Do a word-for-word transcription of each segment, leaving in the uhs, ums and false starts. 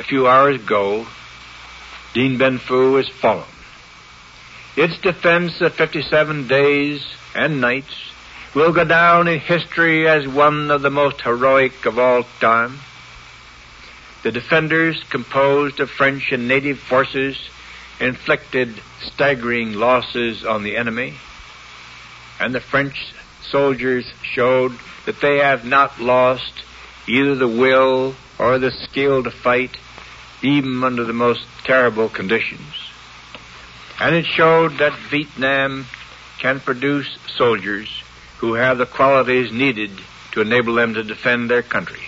few hours ago, Dien Bien Phu has fallen. Its defense of fifty-seven days and nights will go down in history as one of the most heroic of all time. The defenders, composed of French and native forces, inflicted staggering losses on the enemy, and the French soldiers showed that they have not lost either the will or the skill to fight, even under the most terrible conditions. And it showed that Vietnam can produce soldiers who have the qualities needed to enable them to defend their country.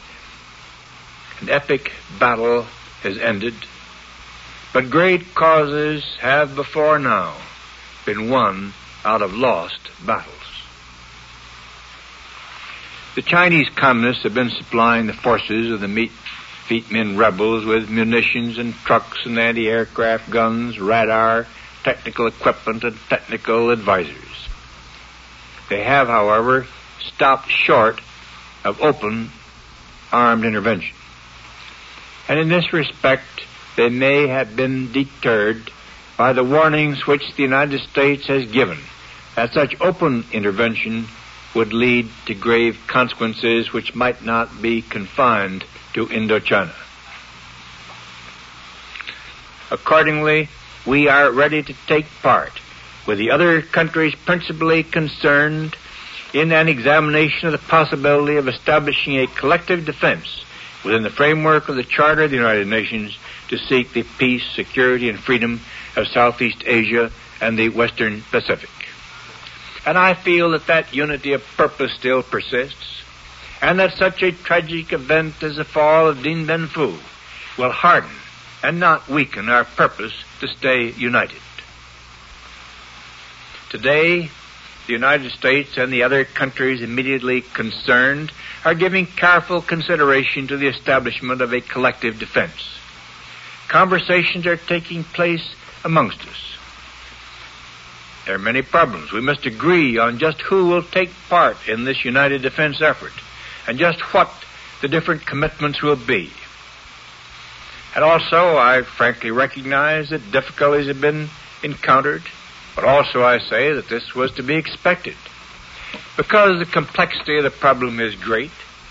An epic battle has ended, but great causes have before now been won out of lost battles. The Chinese communists have been supplying the forces of the Viet Minh rebels with munitions and trucks and anti-aircraft guns, radar, technical equipment, and technical advisors. They have, however, stopped short of open armed intervention. And in this respect, they may have been deterred by the warnings which the United States has given that such open intervention would lead to grave consequences which might not be confined to Indochina. Accordingly, we are ready to take part with the other countries principally concerned in an examination of the possibility of establishing a collective defense within the framework of the Charter of the United Nations to seek the peace, security, and freedom of Southeast Asia and the Western Pacific. And I feel that that unity of purpose still persists, and that such a tragic event as the fall of Dien Bien Phu will harden and not weaken our purpose to stay united. Today, the United States and the other countries immediately concerned are giving careful consideration to the establishment of a collective defense. Conversations are taking place amongst us. There are many problems. We must agree on just who will take part in this united defense effort and just what the different commitments will be. And also, I frankly recognize that difficulties have been encountered, but also I say that this was to be expected because the complexity of the problem is great.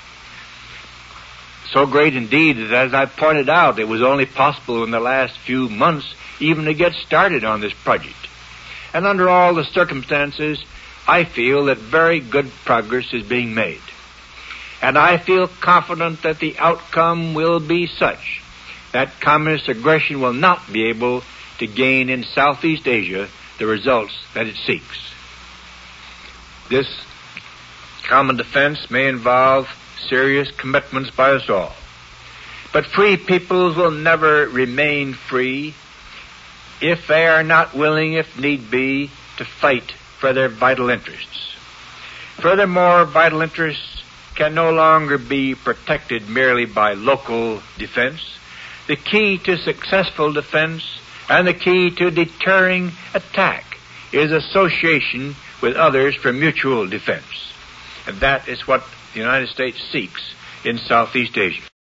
So great indeed that, as I pointed out, it was only possible in the last few months even to get started on this project. And under all the circumstances, I feel that very good progress is being made. And I feel confident that the outcome will be such that communist aggression will not be able to gain in Southeast Asia the results that it seeks. This common defense may involve serious commitments by us all. But free peoples will never remain free if they are not willing, if need be, to fight for their vital interests. Furthermore, vital interests can no longer be protected merely by local defense. The key to successful defense and the key to deterring attack is association with others for mutual defense. And that is what the United States seeks in Southeast Asia.